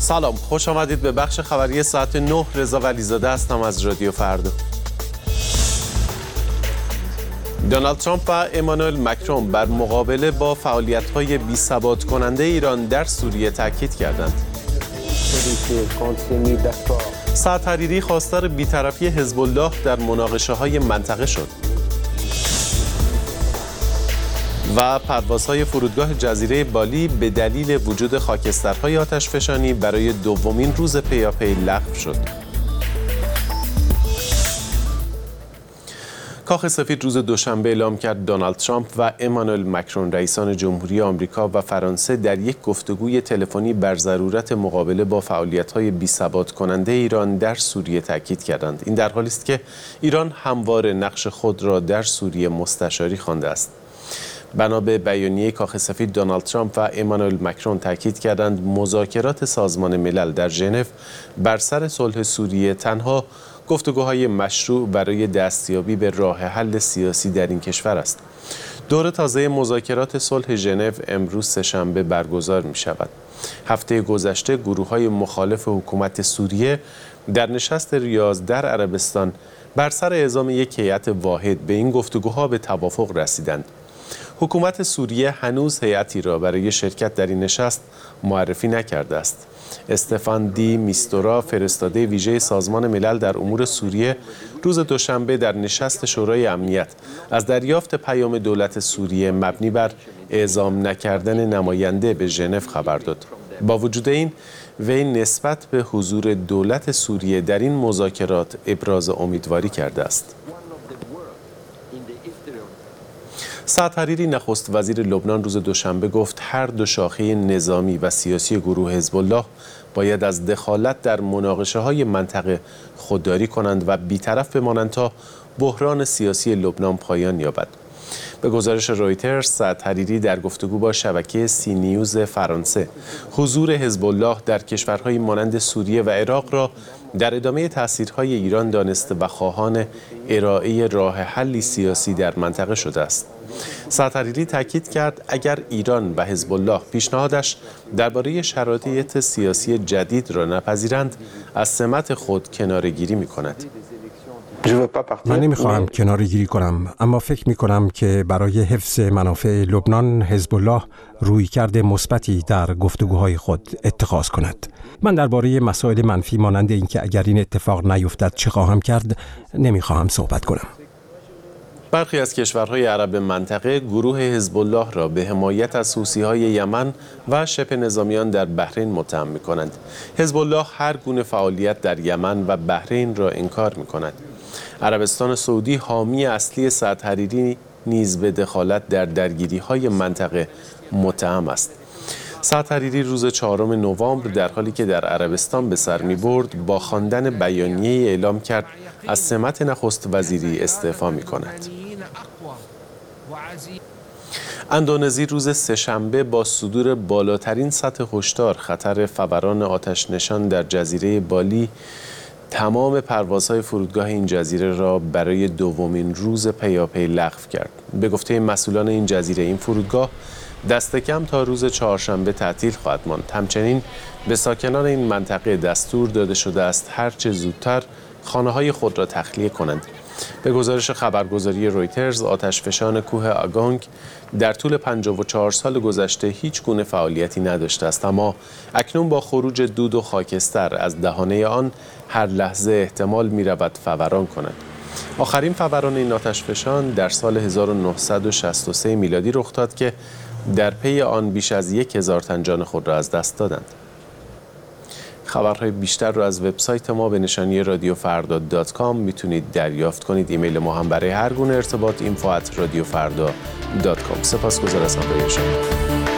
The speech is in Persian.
سلام، خوش آمدید به بخش خبری ساعت 9. رضا ولیزاده هستم از رادیو فردا. دونالد ترامپ و امانوئل مکرون بر مقابله با فعالیت‌های بی‌ثبات کننده ایران در سوریه تاکید کردند. سعد حریری خواستار بی‌طرفی حزب الله در مناقشه‌های منطقه شد. و پروازهای فرودگاه جزیره بالی به دلیل وجود خاکسترهای آتشفشانی برای دومین روز پیاپی لغو شد. کاخ سفید روز دوشنبه اعلام کرد دونالد ترامپ و امانوئل مکرون رئیسان جمهوری آمریکا و فرانسه در یک گفتگوی تلفنی بر ضرورت مقابله با فعالیت‌های بی‌ثبات کننده ایران در سوریه تاکید کردند. این در حالی است که ایران همواره نقش خود را در سوریه مستشاری خوانده است. بنا به بیانیه کاخ سفید، دونالد ترامپ و امانوئل مکرون تاکید کردند مذاکرات سازمان ملل در ژنو بر سر صلح سوریه تنها گفتگوهای مشروع برای دستیابی به راه حل سیاسی در این کشور است. دور تازه مذاکرات صلح ژنو امروز سه‌شنبه برگزار می شود. هفته گذشته گروه‌های مخالف حکومت سوریه در نشست ریاض در عربستان بر سر اعزام یک هیئت واحد به این گفتگوها به توافق رسیدند. حکومت سوریه هنوز هیئتی را برای شرکت در این نشست معرفی نکرده است. استفان دی میستورا، فرستاده ویژه سازمان ملل در امور سوریه، روز دوشنبه در نشست شورای امنیت از دریافت پیام دولت سوریه مبنی بر اعزام نکردن نماینده به ژنو خبر داد. با وجود این، وی نسبت به حضور دولت سوریه در این مذاکرات ابراز امیدواری کرده است. سعد حریری نخست وزیر لبنان روز دوشنبه گفت هر دو شاخه نظامی و سیاسی گروه حزب الله باید از دخالت در مناقشه‌های منطقه خودداری کنند و بی‌طرف بمانند تا بحران سیاسی لبنان پایان یابد. به گزارش رویترز، سعد حریری در گفتگو با شبکه سی نیوز فرانسه حضور حزب الله در کشورهای مانند سوریه و عراق را در ادامه تأثیرهای ایران دانسته و خواهان ارائه راه حلی سیاسی در منطقه شده است. سعد حریری تاکید کرد اگر ایران و حزب الله پیشنهادش درباره شرایط سیاسی جدید را نپذیرند، از سمت خود کناره‌گیری می‌کند. من نمیخواهم کناره‌گیری کنم، اما فکر میکنم که برای حفظ منافع لبنان حزب الله رویکرد مثبتی در گفتگوهای خود اتخاذ کند. من درباره مسائل منفی مانند اینکه اگر این اتفاق نیفتد چه خواهم کرد نمیخواهم صحبت کنم. برخی از کشورهای عرب منطقه گروه حزب الله را به حمایت از حوثی‌های یمن و شبه نظامیان در بحرین متهم می‌کنند. حزب الله هر گونه فعالیت در یمن و بحرین را انکار می‌کند. عربستان سعودی حامی اصلی سعد حریری نیز به دخالت در درگیری‌های منطقه متهم است. سعد حریری روز 4 نوامبر در حالی که در عربستان به سر می‌برد با خواندن بیانیه‌ای اعلام کرد از سمت نخست وزیری استعفا می‌کند. اندونزی روز سه‌شنبه با صدور بالاترین سطح هشدار خطر فوران آتش نشان در جزیره بالی تمام پروازهای فرودگاه این جزیره را برای دومین روز پیاپی لغو کرد. به گفته مسئولان این جزیره، این فرودگاه دست کم تا روز چهارشنبه تعطیل خواهد ماند. همچنین به ساکنان این منطقه دستور داده شده است هر چه زودتر خانه‌های خود را تخلیه کنند. به گزارش خبرگزاری رویترز، آتشفشان کوه آگونگ در طول 54 سال گذشته هیچ گونه فعالیتی نداشته است، اما اکنون با خروج دود و خاکستر از دهانه آن هر لحظه احتمال می‌رود فوران کند. آخرین فوران این آتشفشان در سال 1963 میلادی رخ داد که در پی آن بیش از 1000 تن جان خود را از دست دادند. خبرهای بیشتر را از وبسایت ما به نشانی radiofarda.com میتونید دریافت کنید. ایمیل ما هم برای هر گونه ارتباط info@radiofarda.com. سپاسگزار از همراهی شما.